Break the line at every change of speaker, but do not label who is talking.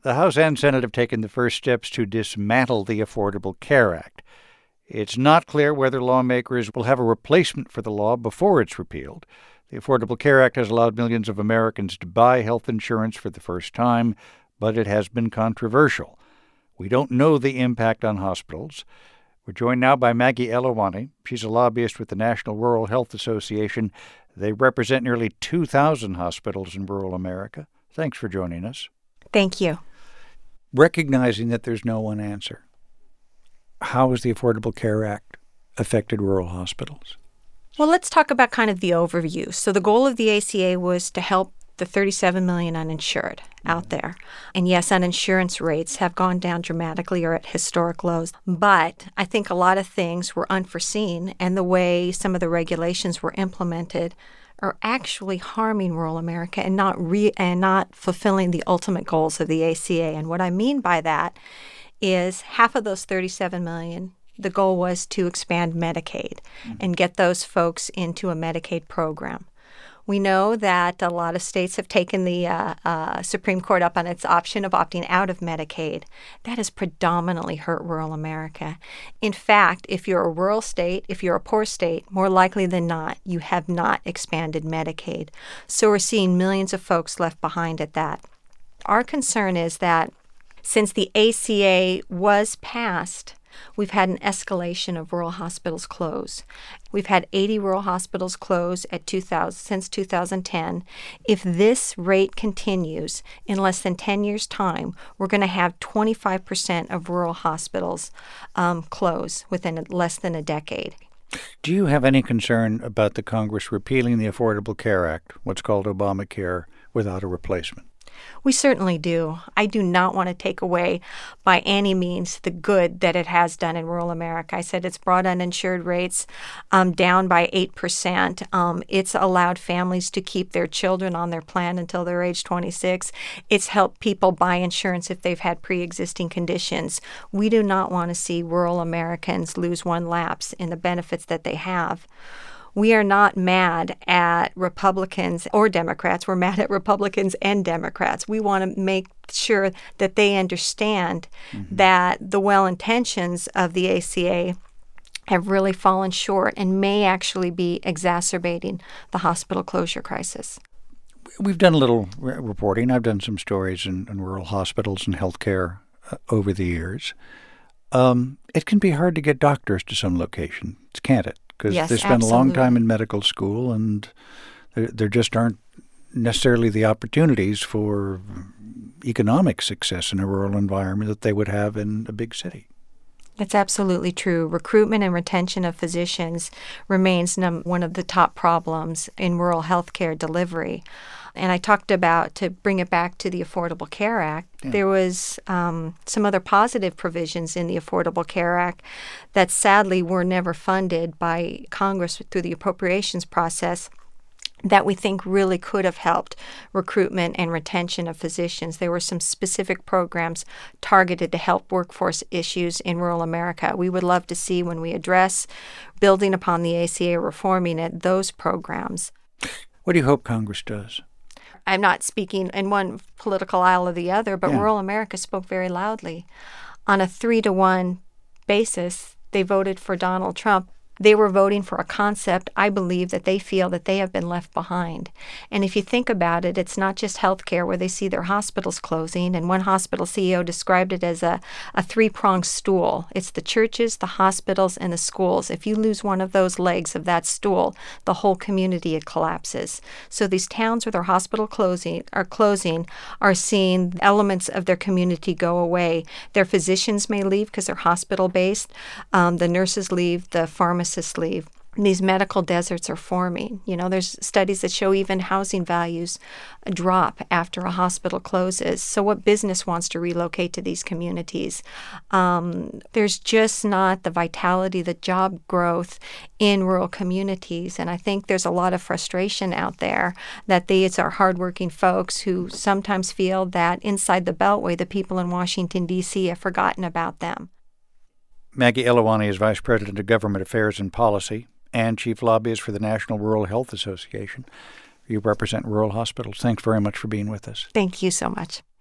The House and Senate have taken the first steps to dismantle the Affordable Care Act. It's not clear whether lawmakers will have a replacement for the law before it's repealed. The Affordable Care Act has allowed millions of Americans to buy health insurance for the first time, but it has been controversial. We don't know the impact on hospitals. We're joined now by Maggie Elawani. She's a lobbyist with the National Rural Health Association. They represent nearly 2,000 hospitals in rural America. Thanks for joining us.
Thank you.
Recognizing that there's no one answer, how has the Affordable Care Act affected rural hospitals?
Well, let's talk about kind of the overview. So the goal of the ACA was to help the 37 million uninsured out there. And yes, uninsurance rates have gone down dramatically or at historic lows. But I think a lot of things were unforeseen, and the way some of the regulations were implemented are actually harming rural America and not fulfilling the ultimate goals of the ACA. And what I mean by that is half of those 37 million, the goal was to expand Medicaid and get those folks into a Medicaid program. We know that a lot of states have taken the Supreme Court up on its option of opting out of Medicaid. That has predominantly hurt rural America. In fact, if you're a rural state, if you're a poor state, more likely than not, you have not expanded Medicaid. So we're seeing millions of folks left behind at that. Our concern is that since the ACA was passed, we've had an escalation of rural hospitals close. We've had 80 rural hospitals close since 2010. If this rate continues, in less than 10 years' time, we're going to have 25% of rural hospitals close within less than a decade.
Do you have any concern about the Congress repealing the Affordable Care Act, what's called Obamacare, without a replacement?
We certainly do. I do not want to take away by any means the good that it has done in rural America. I said it's brought uninsured rates down by 8%. It's allowed families to keep their children on their plan until they're age 26. It's helped people buy insurance if they've had pre-existing conditions. We do not want to see rural Americans lose one lapse in the benefits that they have. We are not mad at Republicans or Democrats. We're mad at Republicans and Democrats. We want to make sure that they understand that the well-intentions of the ACA have really fallen short and may actually be exacerbating the hospital closure crisis.
We've done a little reporting. I've done some stories in rural hospitals and healthcare over the years. It can be hard to get doctors to some locations, can't it? Because
yes,
they spend
absolutely.
a long time in medical school, and there just aren't necessarily the opportunities for economic success in a rural environment that they would have in a big city.
That's absolutely true. Recruitment and retention of physicians remains one of the top problems in rural healthcare delivery. And I talked about, to bring it back to the Affordable Care Act, there was some other positive provisions in the Affordable Care Act that sadly were never funded by Congress through the appropriations process that we think really could have helped recruitment and retention of physicians. There were some specific programs targeted to help workforce issues in rural America. We would love to see, when we address building upon the ACA, reforming it, those programs.
What do you hope Congress does?
I'm not speaking in one political aisle or the other, but rural America spoke very loudly. On a 3-to-1 basis, they voted for Donald Trump. They were voting for a concept, I believe, that they feel that they have been left behind. And if you think about it, it's not just healthcare where they see their hospitals closing. And one hospital CEO described it as a three-pronged stool. It's the churches, the hospitals, and the schools. If you lose one of those legs of that stool, the whole community collapses. So these towns where their hospital are seeing elements of their community go away. Their physicians may leave because they're hospital-based. The nurses leave, the pharmacists leave. These medical deserts are forming. You know, there's studies that show even housing values drop after a hospital closes. So what business wants to relocate to these communities? There's just not the vitality, the job growth in rural communities. And I think there's a lot of frustration out there that these are hardworking folks who sometimes feel that inside the Beltway, the people in Washington, D.C. have forgotten about them.
Maggie Elawani is Vice President of Government Affairs and Policy and Chief Lobbyist for the National Rural Health Association. You represent rural hospitals. Thanks very much for being with us.
Thank you so much.